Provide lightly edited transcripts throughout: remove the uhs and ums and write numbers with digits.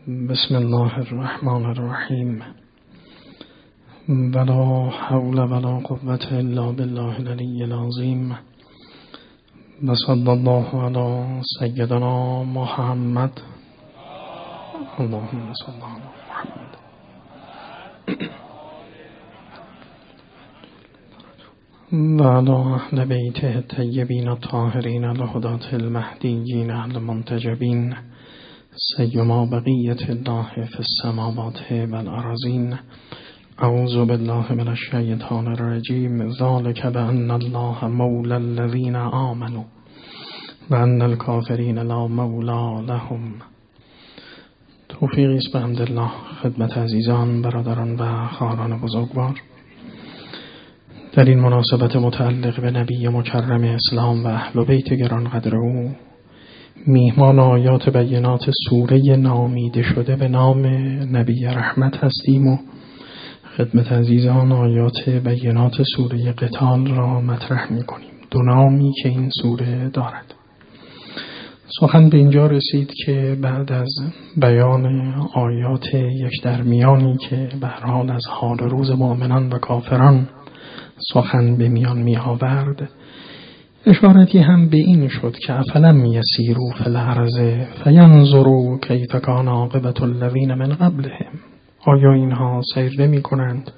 بسم الله الرحمن الرحیم ولا حول ولا قوة الا بالله العلی العظیم و صلی الله علی سیدنا محمد اللهم صل علی محمد و علی اهل بیته الطیبین الطاهرین الهداة المهدیین المنتجبین سیما بقیت الله فی السماوات والارضین. اعوذ بالله من الشیطان الرجیم. ذلک بأن الله مولی الذین آمنوا و ان الکافرین لا مولی لهم. توفیقی است به حمدالله خدمت عزیزان، برادران و خواهران بزرگوار. در این مناسبت متعلق به نبی مکرم اسلام و اهل بیت گرانقدر او، میهمان آیات بینات سوره نامیده شده به نام نبی رحمت هستیم و خدمت عزیزان آیات بینات سوره قتال را مطرح می کنیم. دو نامی که این سوره دارد. سخن به اینجا رسید که بعد از بیان آیات یک درمیانی که به هر حال از حال روز مؤمنان و کافران سخن به میان می آورد، اشارتی هم به این شد که افلم یسیروا فی الارض فینظروا کیف کان عاقبة الذین من قبلهم. آیا اینها سیر نمی کنند؟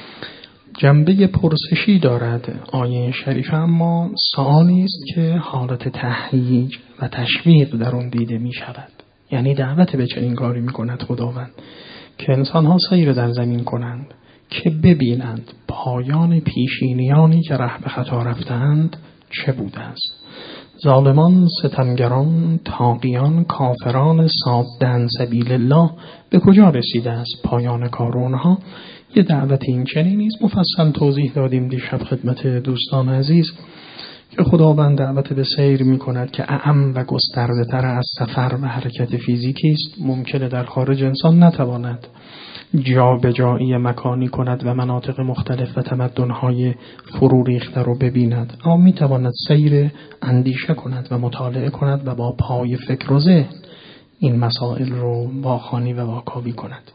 جنبه پرسشی دارد آیه شریفه، اما سوالی است که حالت تهییج و تشویق در اون دیده می شود. یعنی دعوت به چنین کاری می کند خداوند که انسانها سیر در زمین کنند، که ببینند پایان پیشینیانی که ره به خطا رفتند چه بوده است. ظالمان، ستمگران، طاغیان، کافران صادن سبیل الله به کجا رسیده است پایان کار اونها. یه دعوت این چنین نیست. مفصل توضیح دادیم دیشب خدمت دوستان عزیز که خداوند دعوت به سیر می کند که اعم و گسترده تر از سفر و حرکت فیزیکی است. ممکنه در خارج انسان نتواند جا به جایی مکانی کند و مناطق مختلف و تمدن‌های فرو ریخته رو ببیند، اما می‌تواند سیر اندیشه کند و مطالعه کند و با پای فکر و ذهن این مسائل رو واخوانی و واکاوی کند.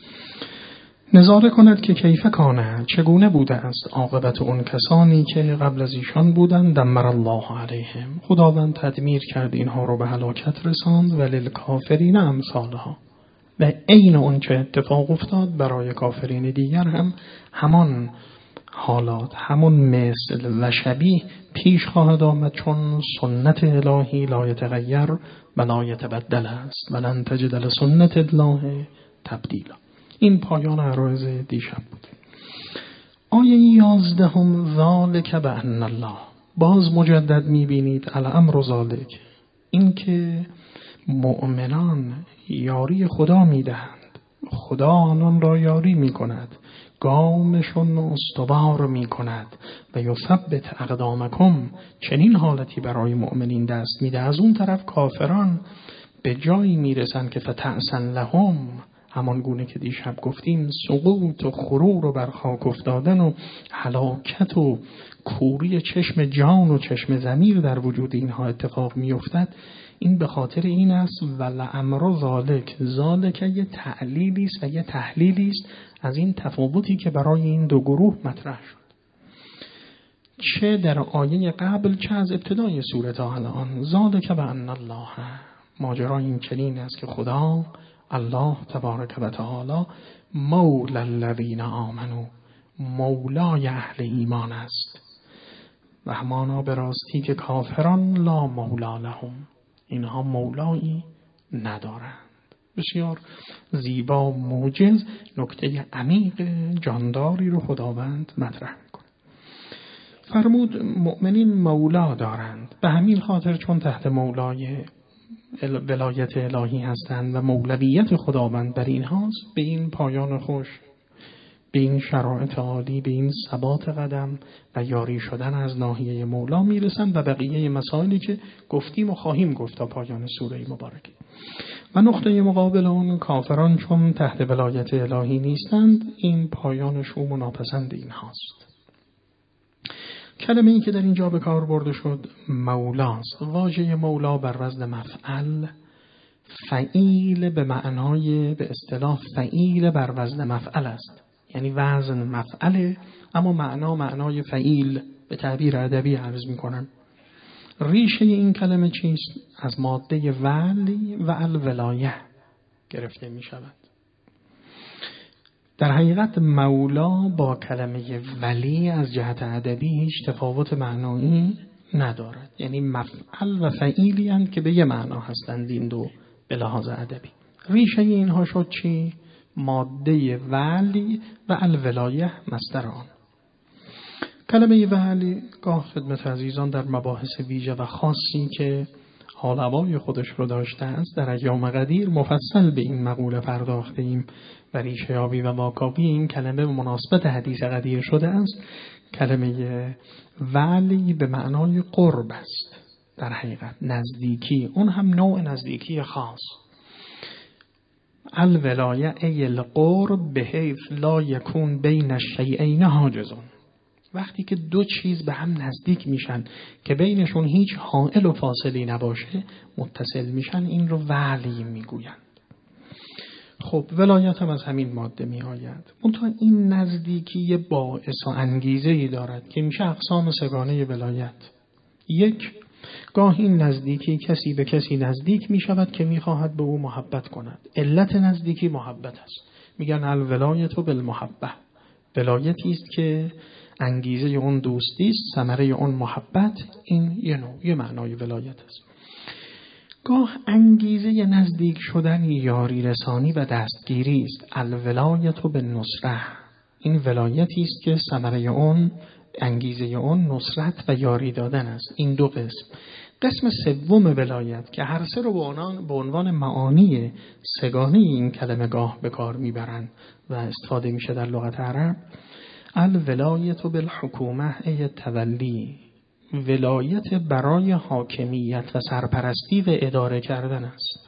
نظاره کند که کیف کانه، چگونه بوده است عاقبت اون کسانی که قبل از ایشان بودند. دمر الله علیهم، خداوند تدمیر کرد اینها رو به هلاکت رساند. وللکافرین امثالها، و عین اون چه اتفاق افتاد برای کافرین دیگر هم همان حالات، همون مثل و شبیه پیش خواهد آمد، چون سنت الهی لا یتغیر و لا یتبدل است و لن تجد لسنت الله تبدیلا. این پایان عرایض دیشب بود. آیه 11 ذالک بأن الله، باز مجدد میبینید الامر ذالک، این که مؤمنان یاری خدا میدهند، خدا آنان را یاری میکند، گامشون استوار میکند و یثبت اقدامکم. چنین حالتی برای مؤمنین دست میده. از اون طرف کافران به جایی میرسند که فتعسا لهم، همان گونه که دیشب گفتیم سقوط و خرور و برخاک افتادن و هلاکت و کوری چشم جان و چشم ضمیر در وجود اینها اتفاق میافتد. این به خاطر این است ولامر ذالک، ذالک یه تعلیلی است و یه تحلیلی است از این تفاوتی که برای این دو گروه مطرح شد، چه در آیه قبل چه از ابتدای سوره تا الان. ذالک بأن الله، ماجرا این چنین است که خدا الله تبارک و تعالی مولی الذین آمنوا، مولای اهل ایمان است، و همانا به راستی که کافران لا مولا لهم، اینها مولایی ندارند. بسیار زیبا، موجز، نکته عمیق جانداری رو خداوند مطرح میکنه. فرمود مؤمنین مولا دارند، به همین خاطر چون تحت مولای ولایت الهی هستند و مولویت خداوند بر اینهاست، به این پایان خوش، به این شرایط عالی، به این ثبات قدم و یاری شدن از ناحیه مولا میرسند و بقیه مسائلی که گفتیم و خواهیم گفت تا پایان سوره مبارکه. و نقطه مقابل اون کافران چون تحت ولایت الهی نیستند، این پایان شوم و ناپسند اینهاست. کلمه‌ای که در اینجا به کار برده شد مولاست. واژه مولا بر وزن مفعل فعیل به معنای به اصطلاح فعیل بر وزن مفعل است، یعنی وزن مفعله اما معنای فعیل به تعبیر ادبی عرض می‌کنم. ریشه این کلمه چیست؟ از ماده ولی و الولایه گرفته می‌شود. در حقیقت مولا با کلمه ولی از جهت ادبی هیچ تفاوت معنایی ندارد، یعنی مفعل و فعیلی اند که به یه معنا هستند این دو به لحاظ ادبی. ریشه اینها شد چی؟ ماده ولی و الولایه مصدر آن. کلمه ولی گاه خدمت عزیزان در مباحث ویژه و خاصی که حال هوای خودش رو داشته است در ایام قدیر مفصل به این مقوله پرداخته ایم و ریشه یابی و واکاوی این کلمه به مناسبت حدیث قدیر شده است. کلمه ولی به معنای قرب است، در حقیقت نزدیکی، اون هم نوع نزدیکی خاص. الولایه ای القرب بحیث لا یکون بین الشیئین حاجز، وقتی که دو چیز به هم نزدیک میشن که بینشون هیچ حائل و فاصلی نباشه متصل میشن، این رو ولی میگویند. خب ولایت هم از همین ماده می آید. منتها این نزدیکی باعث و انگیزه‌ای دارد که میشه اقسام سگانه ولایت. یک، گاه این نزدیکی کسی به کسی نزدیک می شود که می خواهد به او محبت کند. علت نزدیکی محبت است. میگن الولایت بالمحبه، ولایتی است که انگیزه اون دوستی است، ثمره اون محبت. این یه معنای ولایت است. گاه انگیزه نزدیک شدن یاری رسانی و دستگیری است. الولایت بالنصره، این ولایتی است که ثمره اون، انگیزه اون نصرت و یاری دادن است. این دو قسم. قسم سوم ولایت که هر سه رو به عنوان معانی سگانه این کلمه گاه به کار میبرند و استفاده میشه در لغت عرب، الولایت بالحکومه ای تولی، ولایت برای حاکمیت و سرپرستی و اداره کردن است.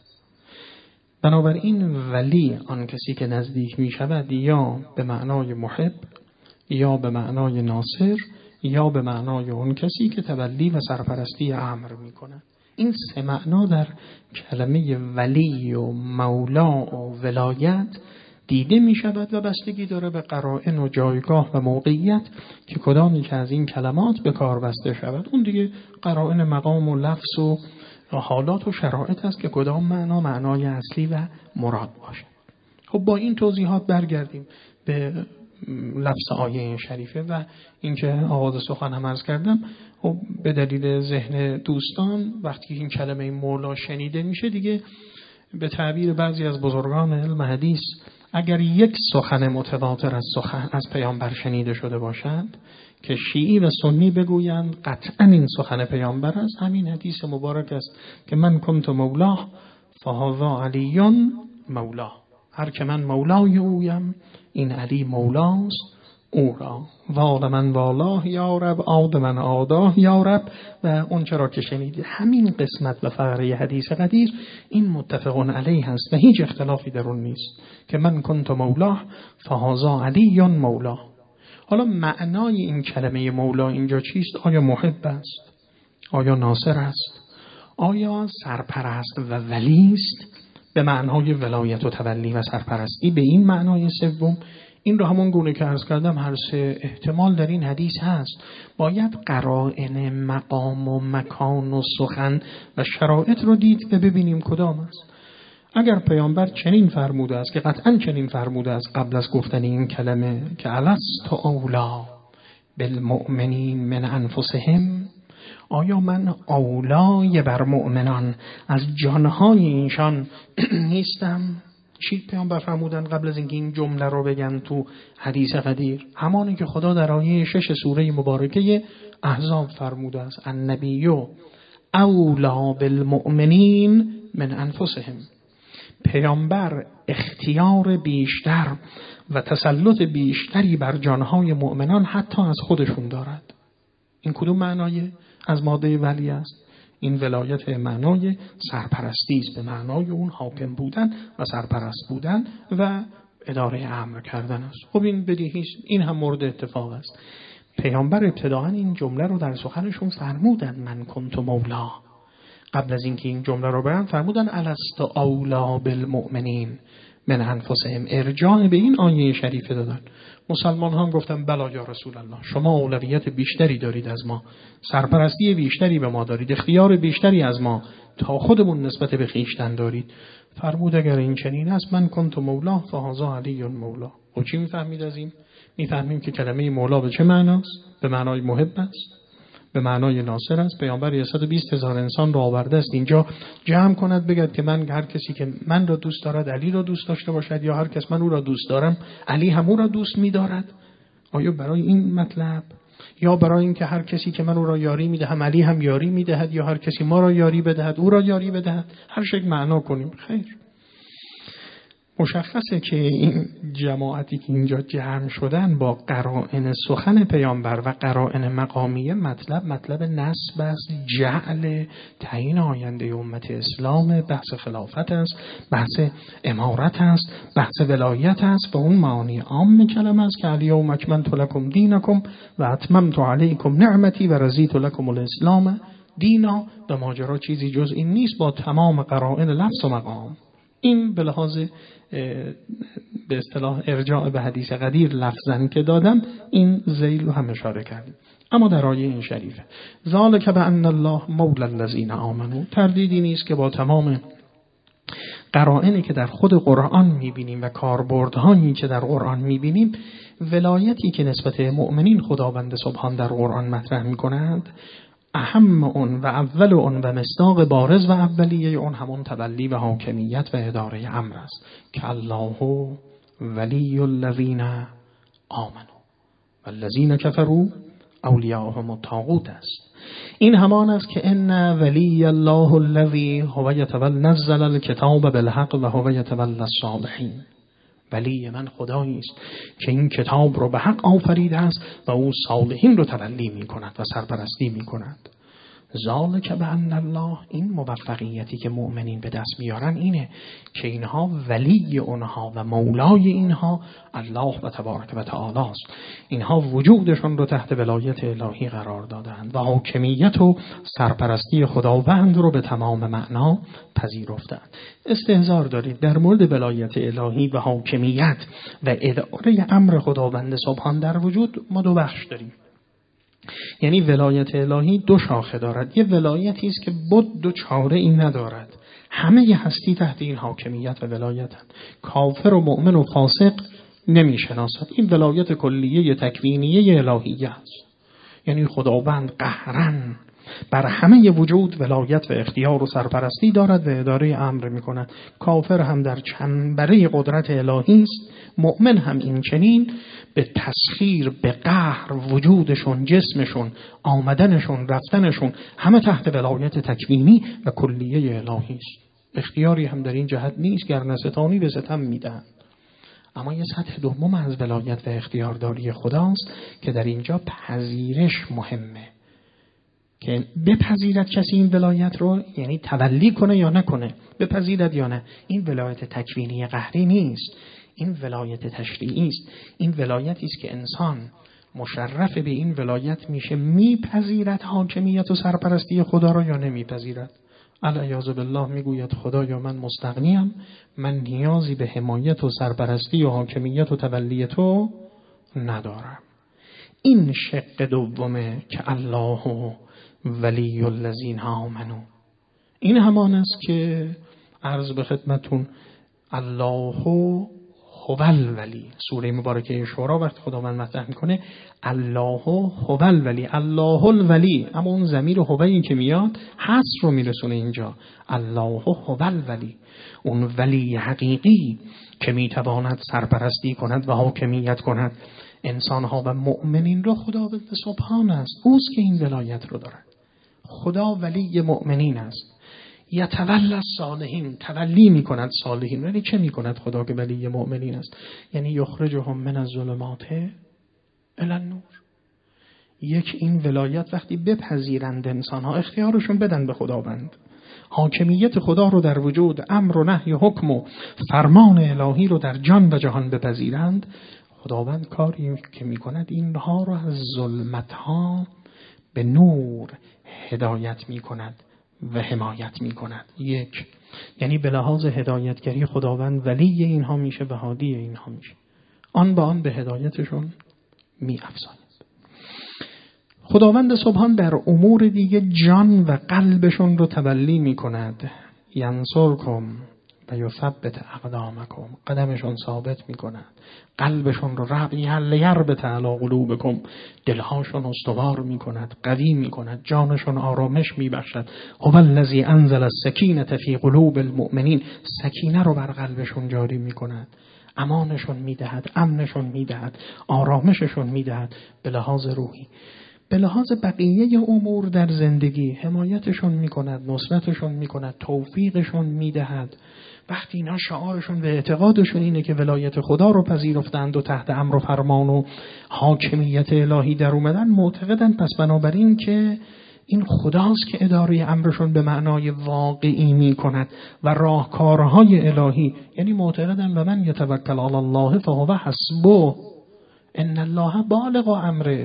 بنابراین ولی آن کسی که نزدیک می شود یا به معنای محب، یا به معنای ناصر، یا به معنای اون کسی که تولی و سرپرستی امر می کند. این سه معنا در کلمه ولی و مولا و ولایت دیده می شود و بستگی داره به قرائن و جایگاه و موقعیت که کدامی که از این کلمات به کار بسته شود. اون دیگه قرائن مقام و لفظ و حالات و شرایط است که کدام معنای اصلی و مراد باشه. خب با این توضیحات برگردیم به لفظ آیه شریفه و اینکه آغاز سخنم عرض کردم. خب به دلیل ذهن دوستان وقتی این کلمه مولا شنیده میشه دیگه به تعبیر بعضی از بزرگان علم حدیث اگر یک سخن متواتر از پیامبر شنیده شده باشد که شیعی و سنی بگویند قطعا این سخن پیامبر است، همین حدیث مبارک است که من کنت مولاه فهذا علی مولاه، هر که من مولای اویم این علی مولاست او را، وال من والاه یا رب، عاد من عاداه یا رب. و اون چرا که شنیدید همین قسمت و فقره حدیث قدیر این متفقون علیه هست و هیچ اختلافی در اون نیست که من کنت مولاه فهذا علی مولا. حالا معنای این کلمه مولا اینجا چیست؟ آیا محب است؟ آیا ناصر است؟ آیا سرپرست و ولی است؟ به معنای ولایت و تولی و سرپرستی به این معنای سوم. این رو همون گونه که عرض کردم هر سه احتمال در این حدیث هست. باید قرائن مقام و مکان و سخن و شرایط رو دید و ببینیم کدام است. اگر پیامبر چنین فرموده است که قطعا چنین فرموده است قبل از گفتن این کلمه که الست اولا بالمؤمنین من انفسهم، آیا من اولای بر مؤمنان از جانهای اینشان نیستم؟ چی پیامبر فرمودن قبل از اینکه این جمله رو بگن تو حدیث قدیر؟ همانی که خدا در آیه 6 سوره مبارکه احزاب فرموده است النبی اولا بالمؤمنین من انفسهم. پیامبر اختیار بیشتر و تسلط بیشتری بر جانهای مؤمنان حتی از خودشون دارد. این کدوم معنای از ماده ولی است؟ این ولایت معنای سرپرستی است، به معنای اون حاکم بودن و سرپرست بودن و اداره امر کردن است. خب این بدیهی است، این هم مورد اتفاق است. پیامبر ابتداعا این جمله رو در سخنشون فرمودند من کنت مولا، قبل از اینکه این جمله رو بیان فرمودن الست اولا بالمؤمنین من انفسهم، ارجاع به این آیه شریفه دادن. مسلمان هم گفتن بلا یا رسول الله، شما اولویت بیشتری دارید از ما، سرپرستی بیشتری به ما دارید، اختیار بیشتری از ما تا خودمون نسبت به خویشتن دارید. فرمود اگر این چنین است من کنت مولا فهذا علی مولا. و چی میفهمید از این؟ میفهمیم که کلمه مولا به چه معناست؟ به معنای محب است، به معنای ناصر است. پیامبر 120,000 انسان را آورده است اینجا جمع کند بگد که من هر کسی که من را دوست دارد علی را دوست داشته باشد، یا هر کس من او را دوست دارم علی هم او را دوست می‌دارد. آیا برای این مطلب، یا برای اینکه هر کسی که من او را یاری میدهم علی هم یاری میدهد، یا هر کسی ما را یاری بدهد او را یاری بدهد؟ هر شکل معنا کنیم خیر. مشخصه که این جماعتی که اینجا جمع شدن با قرائن سخن پیامبر و قرائن مقامیه مطلب نسب است، جعل، تعیین آینده امت اسلام، بحث خلافت است، بحث امارت است، بحث ولایت است و اون معانی عام کلمه است که الیوم اکملت لکم دینکم و اتممت علیکم نعمتی و رضیت لکم الاسلام دینا. به ماجرا چیزی جز این نیست با تمام قرائن لفظ و مقام. این به لحاظ به اصطلاح ارجاع به حدیث قدیر لفظاً که دادم این ذیل رو هم اشاره کردیم. اما در آیه این شریفه ذالک بأن الله مولا الذین آمنوا، تردیدی نیست که با تمام قرائنی که در خود قرآن میبینیم و کاربردهایی که در قرآن میبینیم، ولایتی که نسبت مؤمنین خداوند سبحان در قرآن مطرح میکند، اهم اون و اول اون و مصداق بارز و اولیه اون همون تولی و حاکمیت و اداره امر است که الله ولی الذین آمنوا و الذین کفروا اولیاءهم الطاغوت است. این همان است که ان ولی الله الذی هو یتولی نزل الکتاب بالحق و هو یتولی الصالحین. ولی من خدایی است که این کتاب رو به حق آفریده است و او صالحین رو تولی می کند و سرپرستی می کند. ذالک بأن الله، این موفقیتی که مؤمنین به دست میارن اینه که اینها ولی اونها و مولای اینها الله و تبارک و تعالی است. اینها وجودشون رو تحت ولایت الهی قرار دادند و حاکمیت و سرپرستی خداوند رو به تمام معنا پذیرفتند. استحضار دارید در مورد ولایت الهی و حاکمیت و اداره امر خداوند سبحان در وجود ما دو بخش داریم. یعنی ولایت الهی دو شاخه دارد. یه ولایتی است که بد و چاره این ندارد، همه ی هستی تحت این حاکمیت و ولایتند. کافر و مؤمن و فاسق نمی شناسد. این ولایت کلیه تکوینیه الهیه است. یعنی خداوند قهرن بر همه وجود ولایت و اختیار و سرپرستی دارد و اداره امر می کند. کافر هم در چنبره قدرت الهی است، مؤمن هم این چنین به تسخیر، به قهر وجودشون، جسمشون، آمدنشون، رفتنشون همه تحت ولایت تکوینی و کلیه الهی است. اختیاری هم در این جهت نیست گرنه ستانی به ستم میدن. اما یه سطح دوم از ولایت و اختیارداری خداست که در اینجا پذیرش مهمه، که بپذیرد کسی این ولایت رو، یعنی تولی کنه یا نکنه، بپذیرد یا نه. این ولایت تکوینی قهری نیست، این ولایت تشریعی است. این ولایتی است که انسان مشرف به این ولایت میشه، میپذیرد حاکمیت و سرپرستی خدا را یا نمیپذیرد. العیاذ بالله میگوید خدایا من مستغنیم، من نیازی به حمایت و سرپرستی و حاکمیت و تولی تو ندارم. این شق دومه که الله ولی الذین آمنوا. این همان است که عرض به خدمتون الله هو الولی، سوره مبارکه شورا وقت خداوند مطرح میکنه الله هو الولی، الله الولی، اما اون ضمیر هویی که میاد حصر رو میرسونه اینجا. الله هو الولی، اون ولی حقیقی که میتواند سرپرستی کند و حاکمیت کند انسانها و مؤمنین رو خداوند سبحان است. اوست که این ولایت رو دارد. خدا ولی مؤمنین است. یتولی الصالحین، تولی میکند صالحین. یعنی چه میکند خدا که ولی مؤمنین است؟ یعنی یخرجهم من الظلمات الی النور. یک، این ولایت وقتی بپذیرند انسانها، اختیارشون بدن به خداوند، حاکمیت خدا رو در وجود، امر و نهی و حکم و فرمان الهی رو در جان و جهان بپذیرند، خداوند کاری که میکند اینها رو از ظلمت‌ها به نور هدایت میکند و حمایت میکند. یک، یعنی به لحاظ هدایتگری خداوند ولی اینها میشه و هادی اینها میشه، آن به آن به هدایتشون میافزاید. خداوند سبحان در امور دیگه جان و قلبشون رو تولی میکند. ینصرکم و یثبت اقدامکم، قدمشون ثابت میکند، قلبشون رو یربط علی قلوبکم، دلهاشون استوار میکند، قوی میکند، جانشون آرامش میبخشد. هو الذی انزل السکینة فی قلوب المؤمنین، سکینه رو بر قلبشون جاری میکند، امانشون میدهد، امنشون میدهد، آرامششون میدهد به لحاظ روحی. به لحاظ بقیه امور در زندگی حمایتشون میکند، نصرتشون میکند، توفیقشون میدهد. وقتی اینا شعارشون و اعتقادشون اینه که ولایت خدا رو پذیرفتند و تحت امر و فرمان و حاکمیت الهی در اومدن، معتقدن پس بنابراین که این خداست که اداره امرشون به معنای واقعی میکند و راهکارهای الهی. یعنی معتقدن و من یتوکل علی الله فهو حسبه ان الله بالغ امره.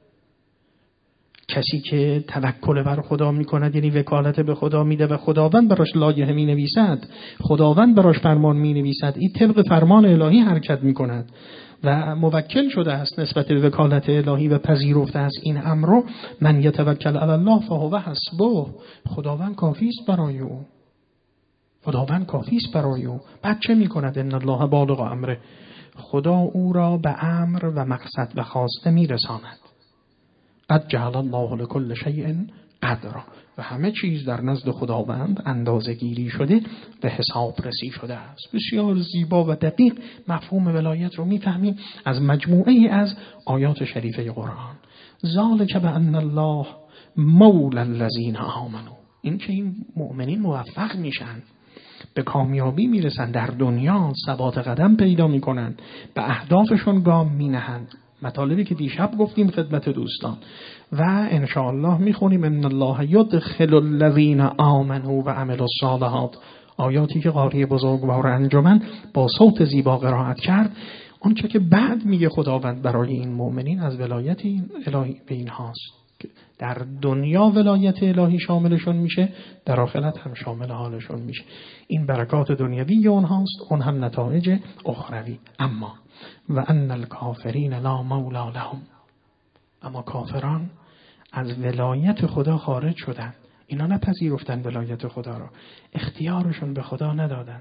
کسی که توکل بر خدا میکند یعنی وکالت به خدا میده و خداوند براش لایحه می نویسد، خداوند براش فرمان می نویسد، این طبق فرمان الهی حرکت میکند و موکل شده است نسبت به وکالت الهی و پذیرفته است این امر رو. من یتوکل علی الله فهو حسبه، خداوند کافی است برای او، خداوند کافی است برای او. بعد چه میکند؟ ان الله بالغ امره، خدا او را به امر و مقصد و خواسته میرساند. قد جعل الله لكل شیء قدرا، و همه چیز در نزد خداوند اندازه گیری شده و حساب رسی شده است. بسیار زیبا و دقیق مفهوم ولایت رو میفهمیم از مجموعه از آیات شریفه قرآن. ذالک بأن الله مولا الذین آمنوا، این که این مؤمنین موفق میشن، به کامیابی میرسن، در دنیا ثبات قدم پیدا میکنن، به اهدافشون گام مینهند. مطالبی که دیشب گفتیم خدمت دوستان و انشاءالله میخونیم ان الله یدخل الذین آمنوا و عملوا الصالحات، آیاتی که قاری بزرگوار انجمن با صوت زیبا قرائت کرد. آنچه که بعد میگه خداوند برای این مؤمنین از ولایت این الهی به اینهاست که در دنیا ولایت الهی شاملشون میشه، در آخرت هم شامل حالشون میشه. این برکات دنیوی اونهاست، اون هم نتایج اخروی. اما و ان الکافرین لا مولا لهم، اما کافران از ولایت خدا خارج شدند. اینا نپذیرفتن ولایت خدا را، اختیارشون به خدا ندادند،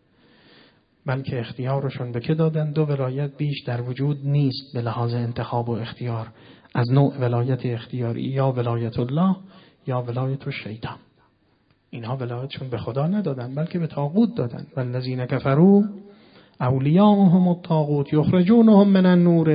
بلکه اختیارشون به که دادند؟ دو ولایت بیش در وجود نیست به لحاظ انتخاب و اختیار از نوع ولایت اختیاری، یا ولایت الله یا ولایت الشیطان. اینها ولایتشون به خدا ندادن بلکه به طاغوت دادن. والذین کفروا اولیاءهم الطاغوت یخرجونهم من النور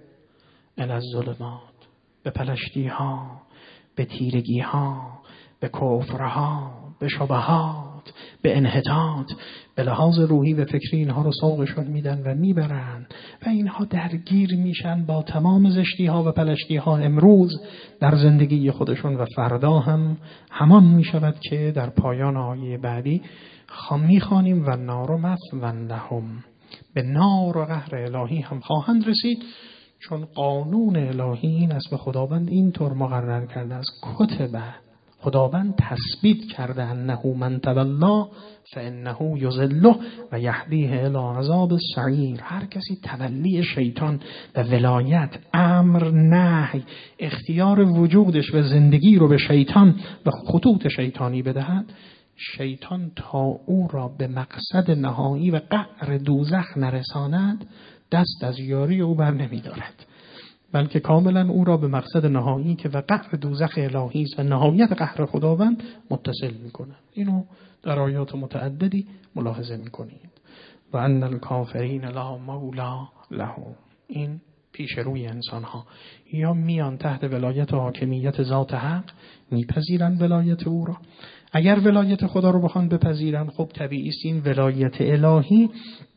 الی الظلمات، به پلشتی ها، به تیرگی ها، به کفرها، به شبهات، به انحطاط، به لحاظ روحی و فکری اینها رو سوقشون میدن و میبرن و اینها درگیر میشن با تمام زشتی ها و پلشتی ها امروز در زندگی خودشون و فردا هم همان میشود که در پایان آیه بعدی میخوانیم و نار مثوی لهم، به نار و قهر الهی هم خواهند رسید، چون قانون الهی این است و خداوند اینطور مقرر کرده است. کتبه، خداوند تثبیت کرده انه من تولا فانه یضله و یهدیه الی عذاب السعیر. هر کسی تولی شیطان و ولایت، امر، نهی، اختیار وجودش و زندگی رو به شیطان و خطوط شیطانی بدهد، شیطان تا او را به مقصد نهایی و قعر دوزخ نرساند دست از یاری او بر نمی دارد، بلکه کاملا او را به مقصد نهایی که و قعر دوزخ الهی است و نهایت قهر خداوند متصل میکنه. اینو در آیات متعددی ملاحظه میکنید. و ان الکافرین لا مولا لهم، این پیش روی انسان ها یا میان تحت ولایت و حاکمیت ذات حق، میپذیرن ولایت او را. اگر ولایت خدا رو بخوان بپذیرن، خب طبیعی است این ولایت الهی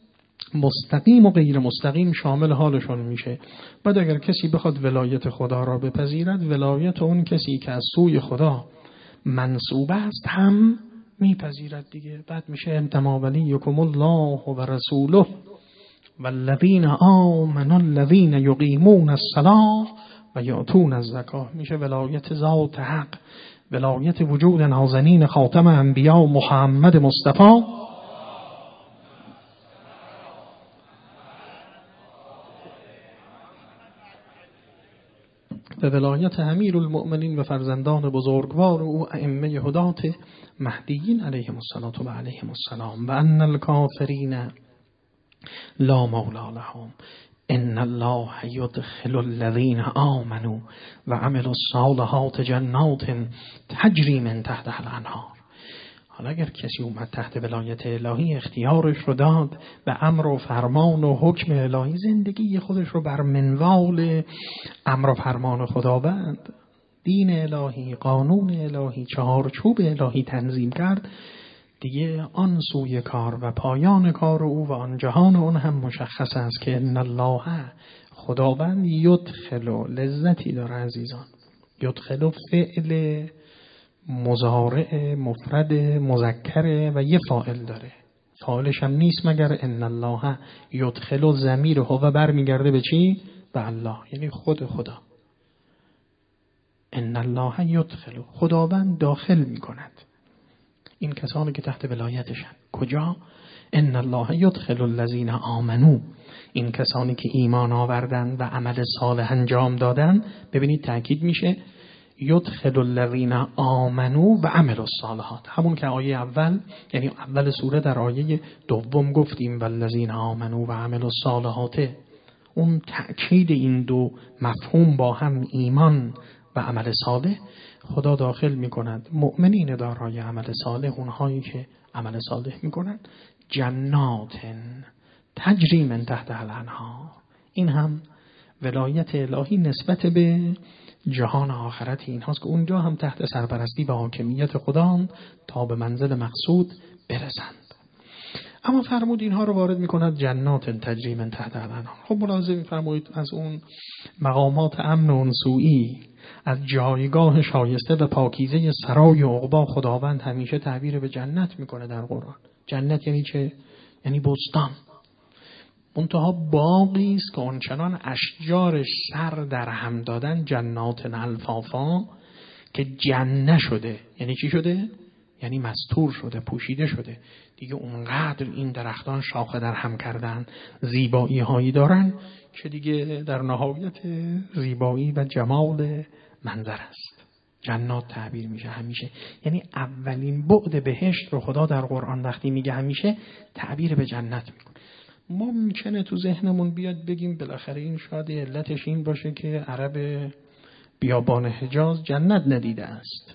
مستقیم و غیر مستقیم شامل حالشون میشه. بعد اگر کسی بخواد ولایت خدا را بپذیرد، ولایت اون کسی که از سوی خدا منسوب است هم میپذیرد دیگه. بعد میشه انتما ولیکم الله و رسوله والذین آمنوا الذین یقیمون الصلاة و یؤتون الزکاة، میشه ولایت ذات حق ولایت وجود نازنین خاتم انبیا محمد مصطفی و ولایت امیرالمؤمنین و فرزندان بزرگوار او ائمه هدات مهدیین علیهم الصلاة و علیهم السلام و ان الکافرین لا مولا لهم ان الله یدخل الذین آمنوا و عملوا الصالحات جنات تجری من تحتها الانهار. حالا اگر کسی اومد تحت ولایت الهی اختیارش رو داد به امر و فرمان و حکم الهی، زندگی خودش رو بر منوال امر و فرمان خداوند، دین الهی، قانون الهی، چهارچوب الهی تنظیم کرد، دیگه آن سوی کار و پایان کار او و آن جهان اون هم مشخص است که ان الله خداوند یدخل، لذتی داره عزیزان. یدخل فعل مضارع مفرد مذکره و یه فاعل داره، فاعلش هم نیست مگر ان الله یدخل، ضمیر هو برمیگرده به چی؟ به الله، یعنی خود خدا. ان الله یدخل، خداوند داخل میکند این کسانی که تحت ولایتشن. کجا؟ ان الله یدخل الذین آمنو، این کسانی که ایمان آوردن و عمل صالح انجام دادن. ببینید تأکید میشه یدخل الذین آمنو و عملوا الصالحات، همون که آیه اول، یعنی اول سوره در آیه دوم گفتیم والذین آمنو و عملوا الصالحات، اون تأکید این دو مفهوم با هم، ایمان و عمل صالح، خدا داخل میکند مؤمنین دارای عمل صالح، اونهایی که عمل صالح میکنند، جنات تجری من تحتها الانهار. این هم ولایت الهی نسبت به جهان آخرت اینهاست که اونجا هم تحت سرپرستی و حاکمیت خدا تا به منزل مقصود برسند. اما فرمود اینها رو وارد میکند جنات تجری من تحتها الانهار. خب ملاحظه فرمایید از اون مقامات امن و انسویی، از جایگاه شایسته و پاکیزه سرای و عقبا، خداوند همیشه تعبیر به جنت میکنه در قرآن. جنت یعنی چه؟ یعنی بستان، منتها باغی است که آنچنان اشجارش سر در هم دادن، جنات الفافا، که جنه شده. یعنی چی شده؟ یعنی مستور شده، پوشیده شده. دیگه اونقدر این درختان شاخه در هم کردن، زیبایی هایی دارن که دیگه در نهایت زیبایی و جمال منظر است. جنات تعبیر میشه همیشه، یعنی اولین بعد بهشت رو خدا در قرآن وقتی میگه همیشه تعبیر به جنت میکنه. ما ممکنه تو ذهنمون بیاد بگیم بالاخره این شاید علتش این باشه که عرب بیابان حجاز جنت ندیده است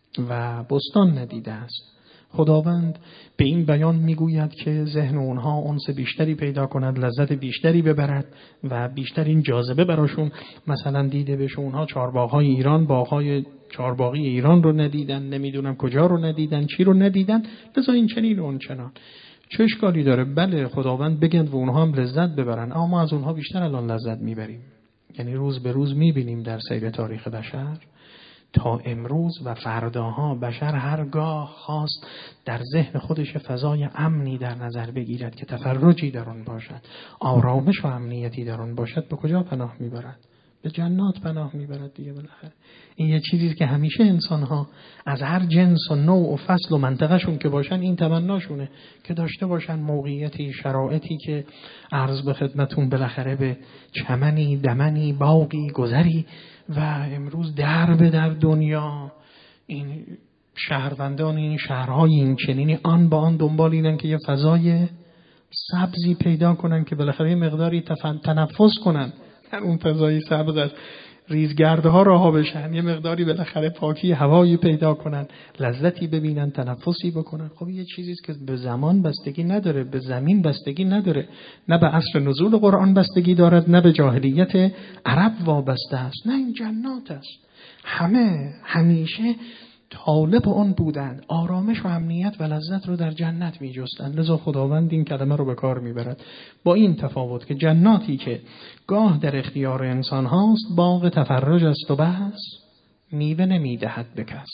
و بستان ندیده است. خداوند به این بیان میگوید که ذهن اونها انس بیشتری پیدا کند، لذت بیشتری ببرد و بیشتر این جاذبه براشون مثلا دیده بشه. اونها چهارباغ‌های ایران، باغ‌های چهارباغی ایران رو ندیدن، نمیدونم کجا رو ندیدن، چی رو ندیدن، لذا این چنین و اون چنان. چه اشکالی داره؟ بله خداوند بگند و اونها هم لذت ببرن، اما ما از اونها بیشتر الان لذت میبریم. یعنی روز به روز میبینیم در سیر تاریخ بشر تا امروز و فرداها بشر هرگاه خواست در ذهن خودش فضای امنی در نظر بگیرد که تفرجی در آن باشد، آرامش و امنیتی در آن باشد، به کجا پناه میبرد؟ به جنات پناه میبرد دیگه. بالاخره این یه چیزی که همیشه انسان‌ها از هر جنس و نوع و فصل و منطقه‌شون که باشن این تمناشونه که داشته باشن موقعیتی، شرایطی که عرض به خدمتون بالاخره به چمنی، دمنی، باغی، گذری. و امروز در دنیا این شهروندان این شهرهای این چنینی آن با آن دنبال اینن که یه فضای سبزی پیدا کنن که بالاخره مقداری تنفس کنن در اون فضای سبز، از ریزگردها رها بشن، یه مقداری بالاخره پاکی هوایی پیدا کنن، لذتی ببینن، تنفسی بکنن. خب یه چیزی است که به زمان بستگی نداره، به زمین بستگی نداره، نه به عصر نزول قرآن بستگی دارد، نه به جاهلیت عرب وابسته است، نه این جنات است. همه همیشه طالب اون بودند، آرامش و امنیت و لذت رو در جنت می جستند. لذا خداوند این کلمه رو به کار می برد، با این تفاوت که جناتی که گاه در اختیار انسان هاست باغ تفرج است و بس، میوه نمی دهد به کس.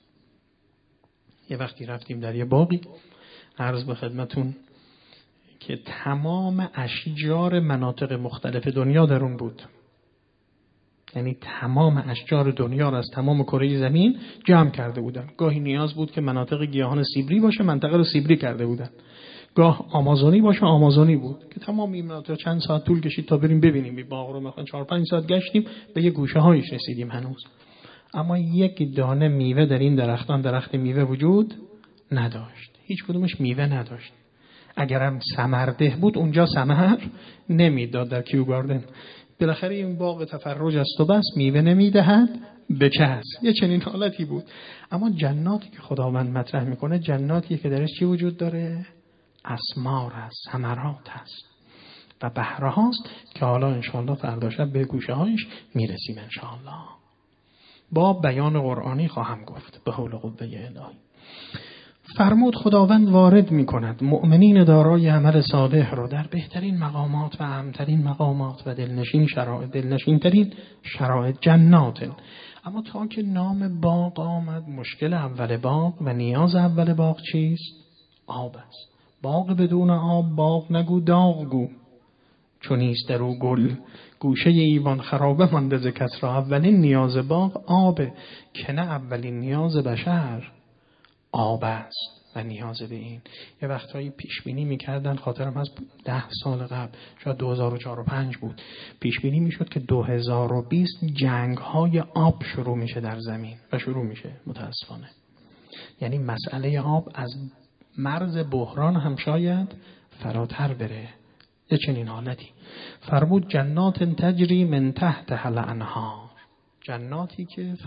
یه وقتی رفتیم در یه باغی، عرض به خدمتون که تمام اشجار مناطق مختلف دنیا در اون بود، یعنی تمام اشجار دنیا را از تمام کره زمین جمع کرده بودن. گاهی نیاز بود که مناطق گیاهان سیبری باشه، منطقه رو سیبری کرده بودن. گاه آمازونی باشه، آمازونی بود که تمام این مناطق چند ساعت طول کشید تا بریم ببینیم. این باغ رو مثلا 4-5 ساعت گشتیم، به یه گوشه هایش رسیدیم هنوز. اما یک دانه میوه در این درختان، درخت میوه وجود نداشت. هیچ کدومش میوه نداشت. اگرم ثمرده بود اونجا ثمر نمیداد در کیو گاردن. بالاخره این باغ تفرج است و بس، میوه نمیدهد به کس. یه چنین حالتی بود. اما جناتی که خداوند مطرح میکنه جناتی که درش چی وجود داره؟ اسمار است، ثمرات است و بهره هاست که حالا انشاءالله فردا شب به گوشه هایش میرسیم انشاءالله. با بیان قرآنی خواهم گفت به حول قوه الهی. فرمود خداوند وارد می کند مؤمنین دارای عمل صالح رو در بهترین مقامات و اعمترین مقامات و دلنشین ترین شرایط جنات. اما تا که نام باغ آمد، مشکل اول باغ و نیاز اول باغ چیست؟ آب است. باغ بدون آب باغ نگو داغ گو، چون نیست در او گل گوشه ایوان خرابه مانده ز کس را. اولین نیاز باغ آبه که نه اولین نیاز بشر آب است و نیاز به این. یه وقتایی پیش بینی می‌کردن، خاطرم از 10 سال قبل، شاید 2004 و 5 بود، پیش بینی میشد که 2020 جنگ‌های آب شروع میشه در زمین و شروع میشه متاسفانه. یعنی مسئله آب از مرز بحران هم شاید فراتر بره. یه چنین حالتی. فرمود جنات تجری من تحتها الانهار، جناتی که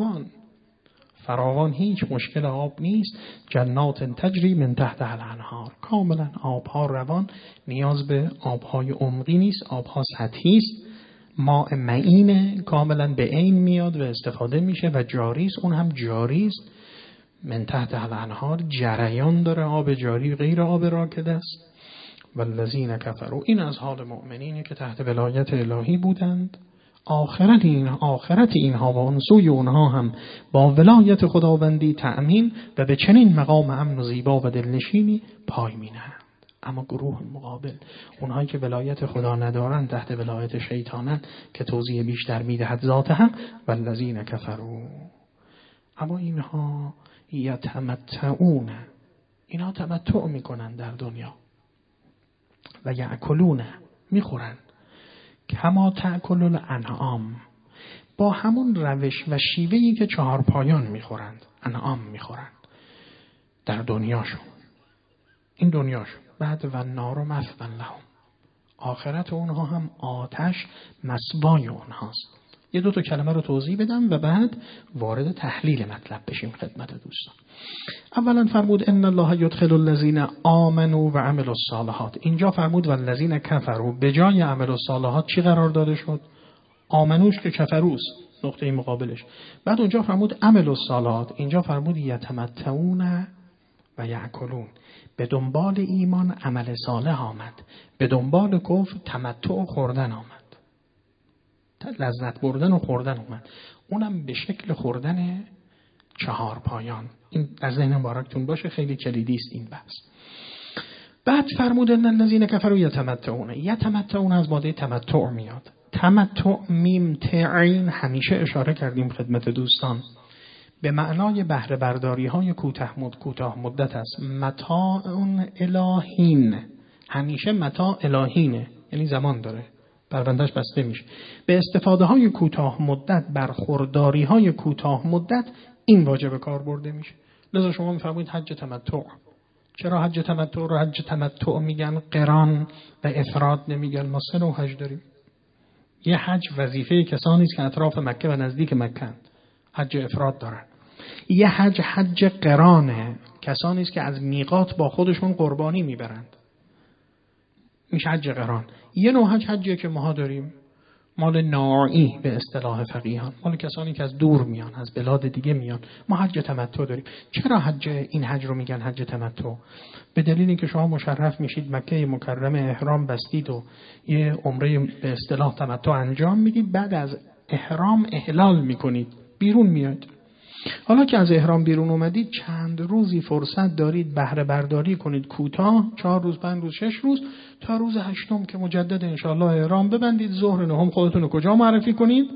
فراوان هیچ مشکل آب نیست. جنات تجری من تحتها الانهار، کاملا آبها روان، نیاز به آبهای عمقی نیست، آبها سطحی است. ماء معین کاملا به عین میاد و استفاده میشه و جاری است، اون هم جاری است. من تحتها الانهار، جریان داره، آب جاری غیر آب راکد است. والذین کفروا، این از حال مؤمنینی که تحت ولایت الهی بودند. آخرت اینها و اون سوی اونها هم با ولایت خداوندی تأمین و به چنین مقام امن و زیبا و دلنشینی پای می‌نهند. اما گروه مقابل، اونهایی که ولایت خدا ندارند، تحت ولایت شیطانند که توضیح بیشتر میدهد ذات حق. والذین کفروا، اما اینها یتمتعون، اینها تمتع میکنن در دنیا و یأکلون، میخورن، کما تأکل الانعام، با همون روش و شیوهی که 4 پایان میخورند، انعام میخورند در دنیاشون، این دنیاشون. بعد و النار مثوی لهم، آخرت اونها هم آتش مثوای اونهاست. 2 کلمه رو توضیح بدم و بعد وارد تحلیل مطلب بشیم خدمت دوستان. اولا فرمود ان الله یدخل الذین آمنوا و عملوا الصالحات. اینجا فرمود والذین کفروا، به جای عمل الصالحات چی قرار داده شد؟ آمنوش که کفروست، نقطه مقابلش. بعد اونجا فرمود عمل الصالحات، اینجا فرمود یتمتعون و یأکلون. به دنبال ایمان عمل صالح آمد، به دنبال کفر تمتع و خوردن آمد، لذت بردن و خوردن اومد، اونم به شکل خوردن 4 پایان. این از ذهن مبارکتون باشه، خیلی کلیدی است این بحث. بعد فرمود ان الذین کفروا یتمتعون از ماده تمتع میاد. تمتع میم تعین همیشه اشاره کردیم خدمت دوستان به معنای بهره برداری های کوتاه مدت است. متاع الهین، همیشه متاع الهینه، یعنی زمان داره، پروندهش بسته میشه. به استفاده های کوتاه مدت، برخورداری های کوتاه مدت، این واجب کار برده میشه. لذا شما میفرمایید حج تمتع. چرا حج تمتع رو حج تمتع میگن، قران و افراد نمیگن؟ ما 3 نوع حج داریم. یه حج وظیفه کسانی است که اطراف مکه و نزدیک مکه، حج افراد دارن. یه حج قرانه، کسانی است که از میقات با خودشون قربانی میبرند، میشه حج قران. یه نوع حجیه که ما داریم، مال ناعی به اصطلاح فقیهان، مال کسانی که از دور میان، از بلاد دیگه میان. ما حج تمتع داریم. چرا این حج رو میگن حج تمتع؟ به دلیل اینکه شما مشرف میشید مکه مکرمه، احرام بستید و یه عمره به اصطلاح تمتع انجام میدید، بعد از احرام احلال میکنید، بیرون میاد. حالا که از احرام بیرون اومدید، چند روزی فرصت دارید بهره برداری کنید کوتاه، 4 روز 5 روز 6 روز، تا روز 8 که مجدد انشاءالله احرام ببندید. ظهر 9 خودتون رو کجا معرفی کنید؟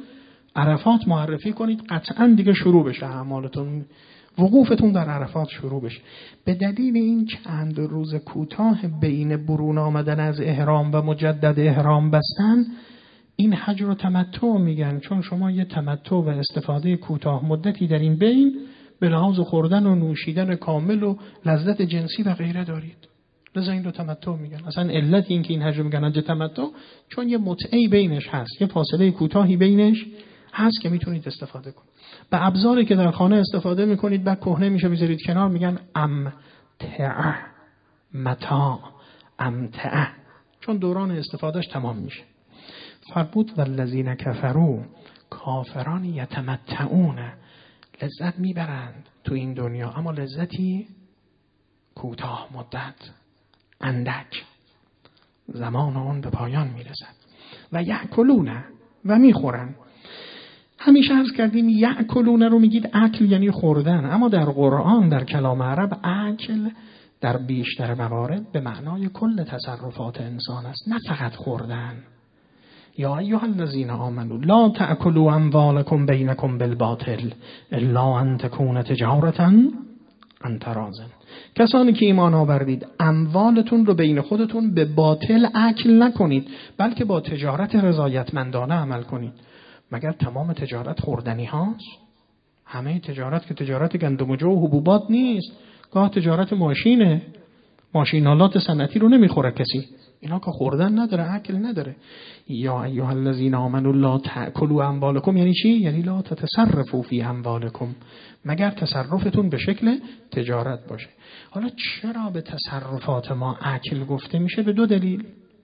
عرفات معرفی کنید، قطعا دیگه شروع بشه اعمالتون، وقوفتون در عرفات شروع بشه. به دلیل این چند روز کوتاه بین برون آمدن از احرام و مجدد احرام بستن، این حج رو تمتع میگن، چون شما یه تمتع و استفاده کوتاه مدتی در این بین به لحاظ خوردن و نوشیدن کامل و لذت جنسی و غیره دارید، لذا این رو تمتع میگن. اصلا علت این که این حج رو میگن حج تمتع، چون یه متعهی بینش هست، یه فاصله کوتاهی بینش هست که میتونید استفاده کنید. به ابزاری که در خانه استفاده میکنید بعد کهنه میشه بذارید کنار، میگن امتعه، متاع، امتعه، چون دوران استفادهش تمام میشه. فرمود والذین کفروا، کافران یتمتعون، لذت میبرند تو این دنیا، اما لذتی کوتاه مدت، اندک، زمان اون به پایان میرسد. و یأکلون، و میخورن. همیشه عرض کردیم یأکلون رو میگید اکل یعنی خوردن، اما در قرآن در کلام عرب اکل در بیشتر موارد به معنای کل تصرفات انسان است، نه فقط خوردن. یا ایها الذین آمنوا لا تأکلوا اموالکم بینکم بالباطل الا ان تکون تجارة عن تراض. کسانی که ایمان آوردید اموالتون رو بین خودتون به باطل اکل نکنید، بلکه با تجارت رضایتمندانه عمل کنید. مگر تمام تجارت خوردنی هاست؟ همه تجارت که تجارت گندم و جو و حبوبات نیست، گاه تجارت ماشینه، ماشینالات صنعتی رو نمیخوره کسی، اینا که خوردن نداره، اکل نداره. یا ایها الذین آمنوا لا تأکلوا اموالکم یعنی چی؟ یعنی لا تتصرفوا فی اموالکم، مگر تصرفتون به شکل تجارت باشه. حالا چرا به تصرفات ما اکل گفته میشه؟ به دو دلیل.